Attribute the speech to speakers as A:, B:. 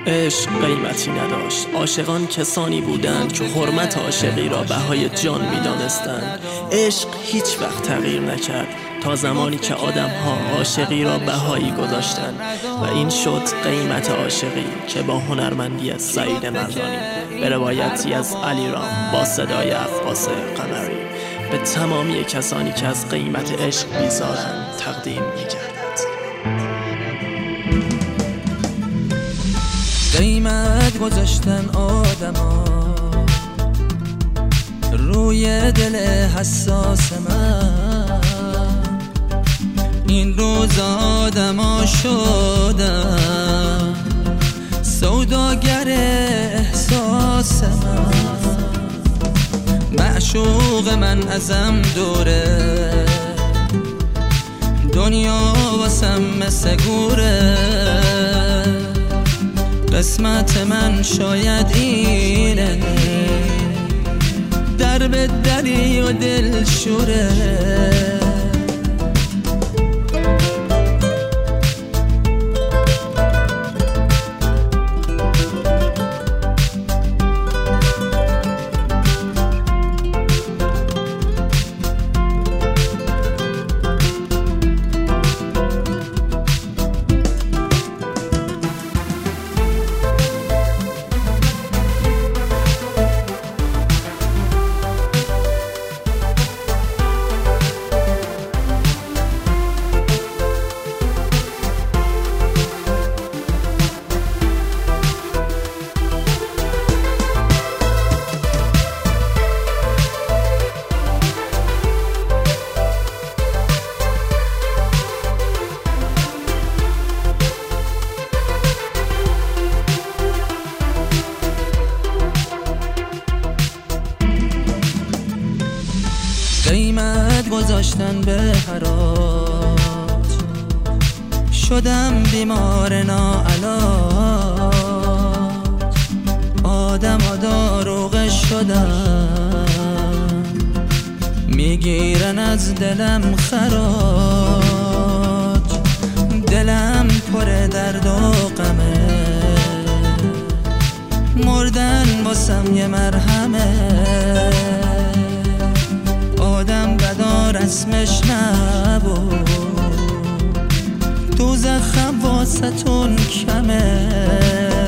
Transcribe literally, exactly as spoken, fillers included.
A: عشق قیمتی نداشت. عاشقان کسانی بودند که حرمت عاشقی را بهای جان می دانستند. عشق هیچ وقت تغییر نکرد تا زمانی که آدم ها عاشقی را بهایی گذاشتند و این شد قیمت عاشقی که با هنرمندی سعید مردانی به روایتی از علیرام با صدای عباس قمری به تمامی کسانی که از قیمت عشق بیزارند تقدیم می گردد.
B: قیمت گذاشتن آدما روی دل حساس من، این روز آدما شدن سوداگر احساس من. معشوق من ازم دوره، دنیا واسم مثل گوره. قسمت من شاید اینه، در به دری و دل شوره. قیمت گذاشتن به حراج، شدم بیمار ناعلاج. آدم ها داروغ شدن، میگیرن از دلم خراج. دلم پر درد و غمه، مردن واسم یه مرهمه. آدم بدا رسمش نبود، دوزخم واسه تون کمه.